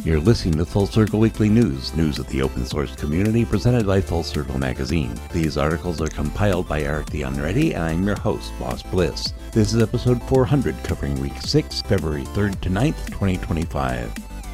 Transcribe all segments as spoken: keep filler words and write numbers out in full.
You're listening to Full Circle Weekly News, news of the open source community presented by Full Circle Magazine. These articles are compiled by Eric the Unready, and I'm your host, Boss Bliss. This is episode four hundred, covering week six, February third to ninth, twenty twenty-five.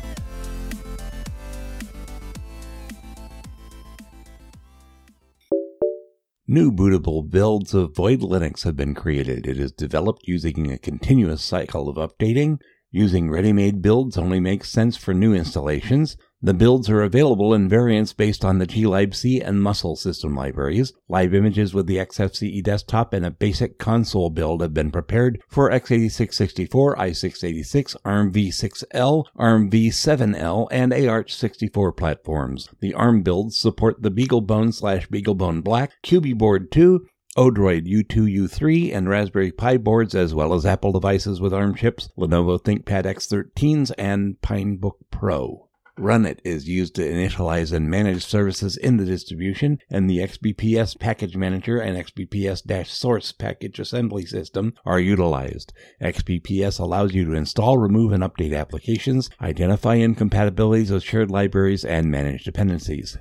New bootable builds of Void Linux have been created. It is developed using a continuous cycle of updating. Using ready-made builds only makes sense for new installations. The builds are available in variants based on the glibc and Muscle system libraries. Live images with the X F C E desktop and a basic console build have been prepared for x eighty-six sixty-four, i six eighty-six, ARM v six L, ARM v seven L, and A Arch sixty-four platforms. The ARM builds support the BeagleBone slash BeagleBone Black, Q B Board two, Odroid U two U three, and Raspberry Pi boards, as well as Apple devices with ARM chips, Lenovo ThinkPad X thirteens, and Pinebook Pro. Runit is used to initialize and manage services in the distribution, and the X B P S Package Manager and X B P S-Source Package Assembly System are utilized. X B P S allows you to install, remove, and update applications, identify incompatibilities with shared libraries, and manage dependencies.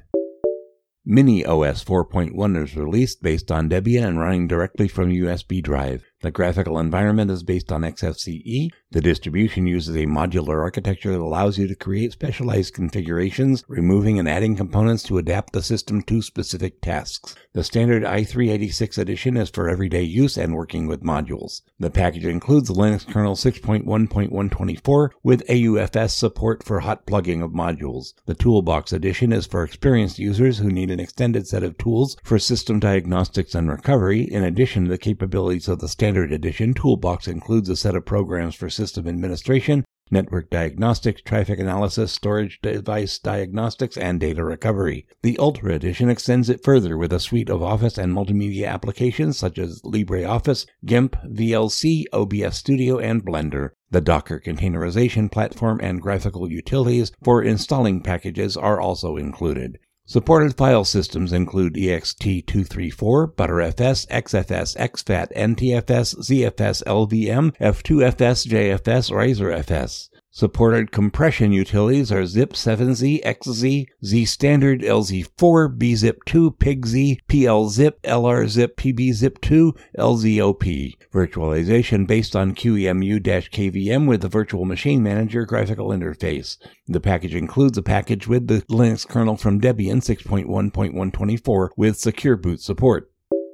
MiniOS four point one is released based on Debian and running directly from a U S B drive. The graphical environment is based on X F C E. The distribution uses a modular architecture that allows you to create specialized configurations, removing and adding components to adapt the system to specific tasks. The standard i three eighty-six edition is for everyday use and working with modules. The package includes the Linux kernel six point one point one twenty-four with A U F S support for hot plugging of modules. The Toolbox edition is for experienced users who need an extended set of tools for system diagnostics and recovery. In addition to the capabilities of the standard Standard Edition, Toolbox includes a set of programs for system administration, network diagnostics, traffic analysis, storage device diagnostics, and data recovery. The Ultra Edition extends it further with a suite of Office and multimedia applications such as LibreOffice, GIMP, V L C, O B S Studio, and Blender. The Docker containerization platform and graphical utilities for installing packages are also included. Supported file systems include E X T two thirty-four, ButterFS, X F S, X FAT, N T F S, Z F S, L V M, F two F S, J F S, RazorFS. Supported compression utilities are Zip seven Z, X Z, Z-Standard, L Z four, B zip two, PigZ, P L zip, L R zip, P B zip two, L Z O P. Virtualization based on Q E M U-K V M with the Virtual Machine Manager graphical interface. The package includes a package with the Linux kernel from Debian six point one point one twenty-four with secure boot support.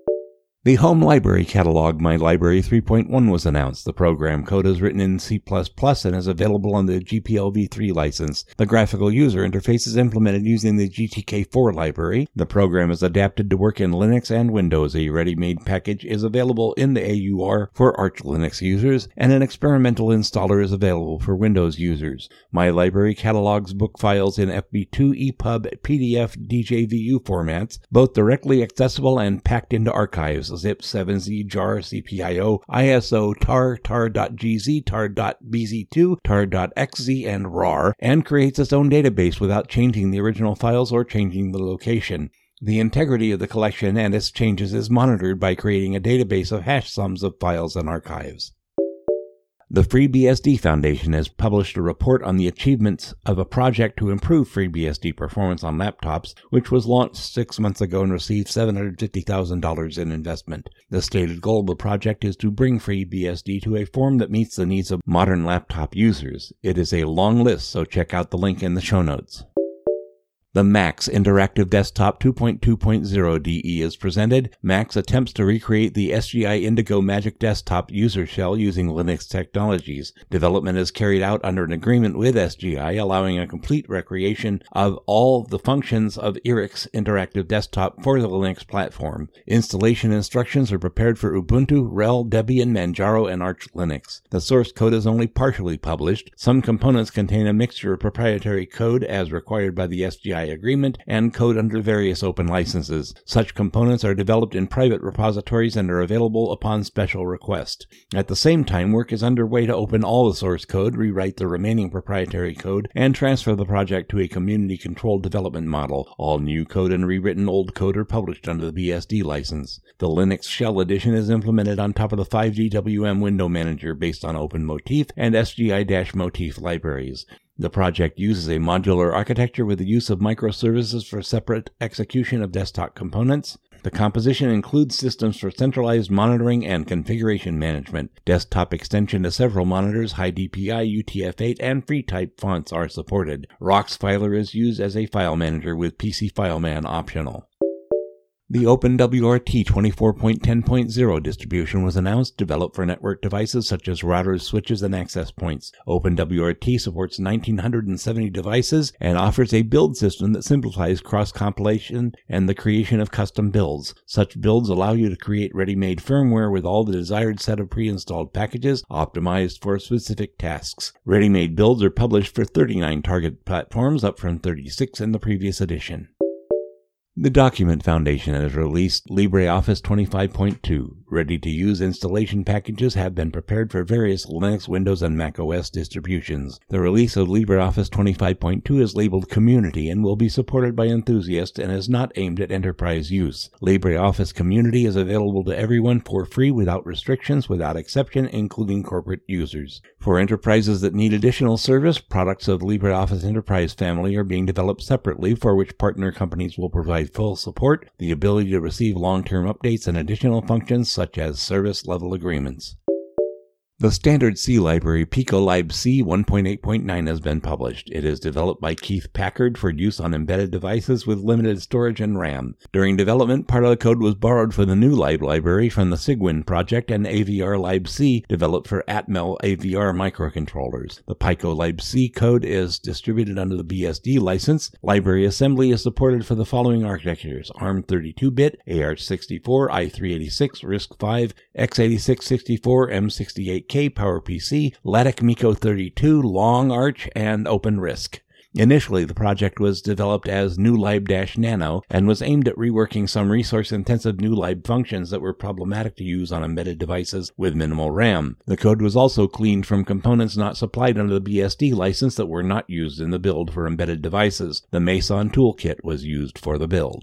The Home Library Catalog My Library three point one was announced. The program code is written in C plus plus and is available on the G P L v three license. The graphical user interface is implemented using the G T K four library. The program is adapted to work in Linux and Windows. A ready-made package is available in the A U R for Arch Linux users, and an experimental installer is available for Windows users. My Library catalogs book files in F B two, E P U B, P D F, D J V U formats, both directly accessible and packed into archives. Zip, seven Z, jar, C P I O, I S O, tar, tar.gz, tar.bz two, tar.xz, and rar, and creates its own database without changing the original files or changing the location. The integrity of the collection and its changes is monitored by creating a database of hash sums of files and archives. The FreeBSD Foundation has published a report on the achievements of a project to improve FreeBSD performance on laptops, which was launched six months ago and received seven hundred fifty thousand dollars in investment. The stated goal of the project is to bring FreeBSD to a form that meets the needs of modern laptop users. It is a long list, so check out the link in the show notes. The Max Interactive Desktop two point two point oh D E is presented. Max attempts to recreate the S G I Indigo Magic Desktop user shell using Linux technologies. Development is carried out under an agreement with S G I, allowing a complete recreation of all the functions of I R I X Interactive Desktop for the Linux platform. Installation instructions are prepared for Ubuntu, R H E L, Debian, Manjaro, and Arch Linux. The source code is only partially published. Some components contain a mixture of proprietary code as required by the S G I agreement and code under various open licenses. Such components are developed in private repositories and are available upon special request. At the same time, work is underway to open all the source code, rewrite the remaining proprietary code, and transfer the project to a community-controlled development model. All new code and rewritten old code are published under the B S D license. The Linux Shell Edition is implemented on top of the five G W M window manager based on OpenMotif and S G I-Motif libraries. The project uses a modular architecture with the use of microservices for separate execution of desktop components. The composition includes systems for centralized monitoring and configuration management. Desktop extension to several monitors, high D P I, U T F eight, and FreeType fonts are supported. RoxFiler is used as a file manager with P C FileMan optional. The OpenWRT twenty-four point ten point zero distribution was announced, developed for network devices such as routers, switches, and access points. OpenWRT supports one thousand nine hundred seventy devices and offers a build system that simplifies cross-compilation and the creation of custom builds. Such builds allow you to create ready-made firmware with all the desired set of pre-installed packages optimized for specific tasks. Ready-made builds are published for thirty-nine target platforms, up from thirty-six in the previous edition. The Document Foundation has released LibreOffice twenty-five point two. Ready-to-use installation packages have been prepared for various Linux, Windows, and macOS distributions. The release of LibreOffice twenty-five point two is labeled Community and will be supported by enthusiasts and is not aimed at enterprise use. LibreOffice Community is available to everyone for free without restrictions, without exception, including corporate users. For enterprises that need additional service, products of LibreOffice Enterprise family are being developed separately, for which partner companies will provide full support, the ability to receive long-term updates, and additional functions such as service-level agreements. The standard C library PicoLib-C one point eight point nine has been published. It is developed by Keith Packard for use on embedded devices with limited storage and RAM. During development, part of the code was borrowed for the new Lib library from the Cygwin project and A V R Lib-C developed for Atmel A V R microcontrollers. The PicoLib-C code is distributed under the B S D license. Library assembly is supported for the following architectures: ARM thirty-two bit, A R H sixty-four, i three eighty-six, RISC five, x eighty-six sixty-four, M sixty-eight K, PowerPC, Lattice Mico thirty-two, Long Arch, and OpenRISC. Initially, the project was developed as NewLib-Nano and was aimed at reworking some resource-intensive NewLib functions that were problematic to use on embedded devices with minimal RAM. The code was also cleaned from components not supplied under the B S D license that were not used in the build for embedded devices. The Meson toolkit was used for the build.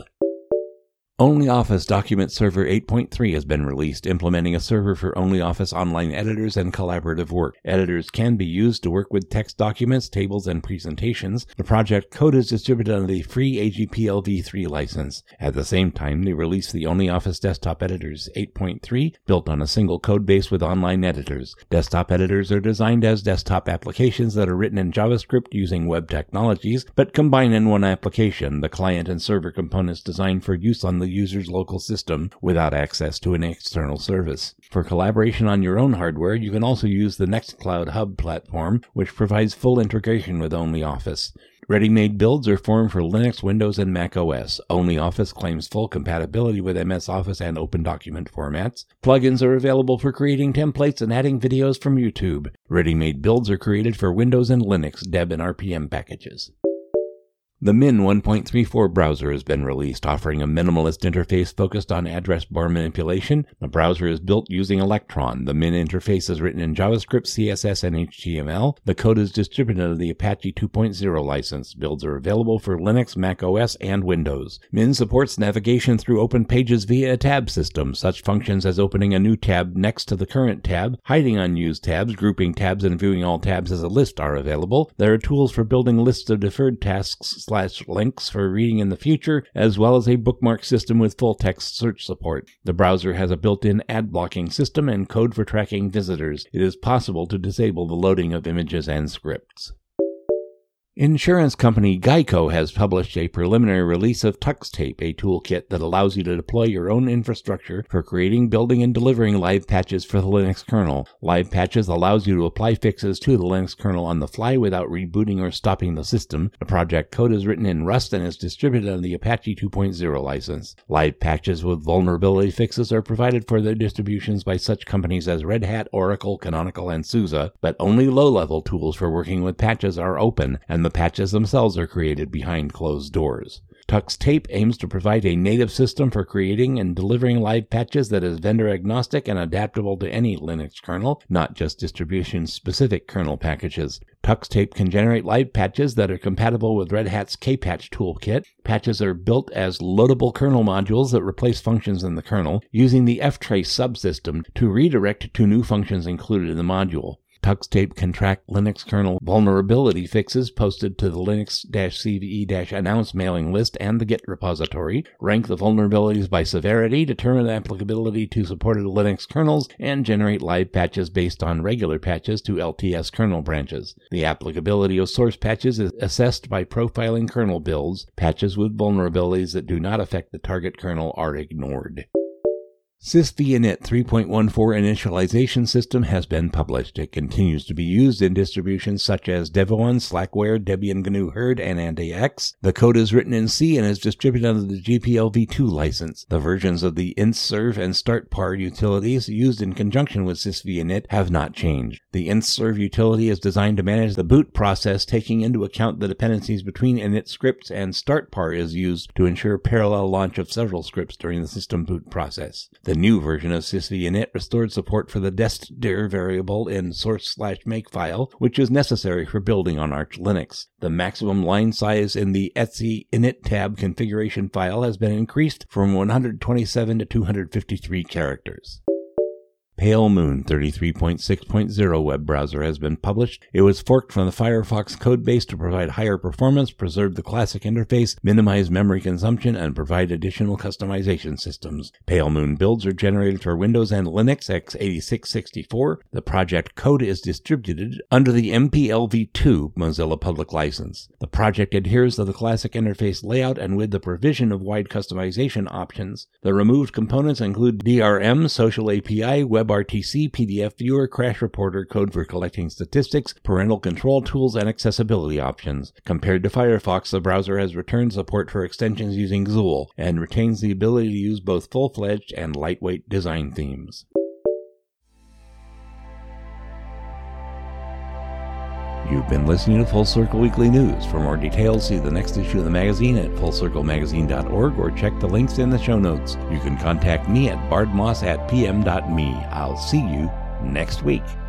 OnlyOffice Document Server eight point three has been released, implementing a server for OnlyOffice online editors and collaborative work. Editors can be used to work with text documents, tables, and presentations. The project code is distributed under the free A G P L v three license. At the same time, they released the OnlyOffice Desktop Editors eight point three, built on a single code base with online editors. Desktop editors are designed as desktop applications that are written in JavaScript using web technologies, but combine in one application, the client and server components designed for use on the the user's local system without access to an external service. For collaboration on your own hardware, you can also use the Nextcloud Hub platform, which provides full integration with OnlyOffice. Ready-made builds are formed for Linux, Windows, and macOS. OnlyOffice claims full compatibility with M S Office and Open Document formats. Plugins are available for creating templates and adding videos from YouTube. Ready-made builds are created for Windows and Linux Deb and R P M packages. The Min one point three four browser has been released, offering a minimalist interface focused on address bar manipulation. The browser is built using Electron. The Min interface is written in JavaScript, C S S, and H T M L. The code is distributed under the Apache two point oh license. Builds are available for Linux, Mac O S, and Windows. Min supports navigation through open pages via a tab system. Such functions as opening a new tab next to the current tab, hiding unused tabs, grouping tabs, and viewing all tabs as a list are available. There are tools for building lists of deferred tasks slash links for reading in the future, as well as a bookmark system with full-text search support. The browser has a built-in ad blocking system and code for tracking visitors. It is possible to disable the loading of images and scripts. Insurance company Geico has published a preliminary release of TuxTape, a toolkit that allows you to deploy your own infrastructure for creating, building, and delivering live patches for the Linux kernel. Live patches allows you to apply fixes to the Linux kernel on the fly without rebooting or stopping the system. The project code is written in Rust and is distributed on the Apache two point oh license. Live patches with vulnerability fixes are provided for their distributions by such companies as Red Hat, Oracle, Canonical, and SUSE, but only low-level tools for working with patches are open, and the patches themselves are created behind closed doors. TuxTape aims to provide a native system for creating and delivering live patches that is vendor agnostic and adaptable to any Linux kernel, not just distribution-specific kernel packages. TuxTape can generate live patches that are compatible with Red Hat's Kpatch toolkit. Patches are built as loadable kernel modules that replace functions in the kernel, using the ftrace subsystem to redirect to new functions included in the module. Tuxtape can track Linux kernel vulnerability fixes posted to the Linux-C V E-announce mailing list and the Git repository, rank the vulnerabilities by severity, determine applicability to supported Linux kernels, and generate live patches based on regular patches to L T S kernel branches. The applicability of source patches is assessed by profiling kernel builds. Patches with vulnerabilities that do not affect the target kernel are ignored. SysVinit three point fourteen initialization system has been published. It continues to be used in distributions such as Devuan, Slackware, Debian G N U Herd, and Anti X. The code is written in C and is distributed under the G P L v two license. The versions of the InstServe and StartPar utilities used in conjunction with SysVinit have not changed. The InstServe utility is designed to manage the boot process, taking into account the dependencies between init scripts, and StartPar is used to ensure parallel launch of several scripts during the system boot process. The new version of SysVinit restored support for the destdir variable in source slash makefile, which is necessary for building on Arch Linux. The maximum line size in the etc init tab configuration file has been increased from one hundred twenty-seven to two hundred fifty-three characters. Pale Moon thirty-three point six point zero web browser has been published. It was forked from the Firefox codebase to provide higher performance, preserve the classic interface, minimize memory consumption, and provide additional customization systems. Pale Moon builds are generated for Windows and Linux x eighty-six sixty-four. The project code is distributed under the M P L v two Mozilla Public License. The project adheres to the classic interface layout and with the provision of wide customization options. The removed components include D R M, Social A P I, Web WebRTC, P D F Viewer, Crash Reporter, code for collecting statistics, parental control tools, and accessibility options. Compared to Firefox, the browser has returned support for extensions using Zool and retains the ability to use both full-fledged and lightweight design themes. You've been listening to Full Circle Weekly News. For more details, see the next issue of the magazine at full circle magazine dot org or check the links in the show notes. You can contact me at bardmoss at p m dot m e. I'll see you next week.